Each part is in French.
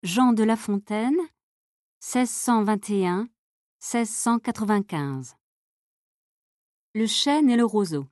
Jean de La Fontaine, 1621-1695. Le chêne et le roseau.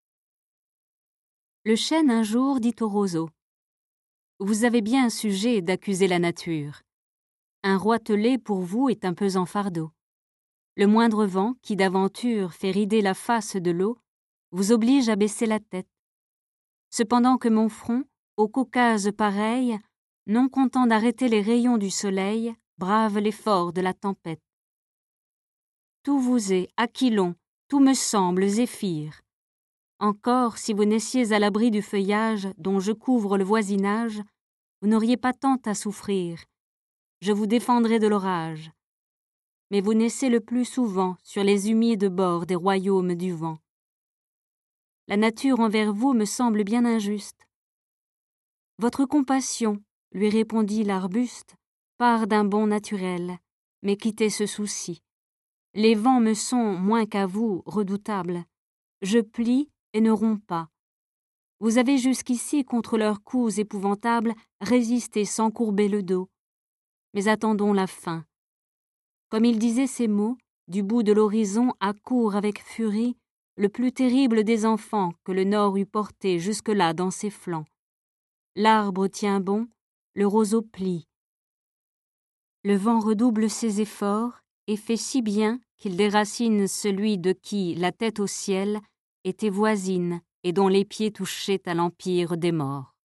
Le chêne un jour dit au roseau: « Vous avez bien un sujet d'accuser la nature. Un roitelet pour vous est un pesant fardeau. Le moindre vent qui d'aventure fait rider la face de l'eau vous oblige à baisser la tête. Cependant que mon front, au Caucase pareil, non content d'arrêter les rayons du soleil, brave l'effort de la tempête. Tout vous est, Aquilon, tout me semble zéphyr. Encore, si vous naissiez à l'abri du feuillage dont je couvre le voisinage, vous n'auriez pas tant à souffrir. Je vous défendrai de l'orage. Mais vous naissez le plus souvent sur les humides bords des royaumes du vent. La nature envers vous me semble bien injuste. Votre compassion, lui répondit l'arbuste, part d'un bon naturel, mais quittez ce souci. Les vents me sont, moins qu'à vous, redoutables. Je plie et ne romps pas. Vous avez jusqu'ici, contre leurs coups épouvantables, résisté sans courber le dos. Mais attendons la fin. Comme il disait ces mots, du bout de l'horizon accourt avec furie le plus terrible des enfants que le nord eût porté jusque-là dans ses flancs. L'arbre tient bon, le roseau plie. Le vent redouble ses efforts et fait si bien qu'il déracine celui de qui, la tête au ciel, était voisine et dont les pieds touchaient à l'empire des morts.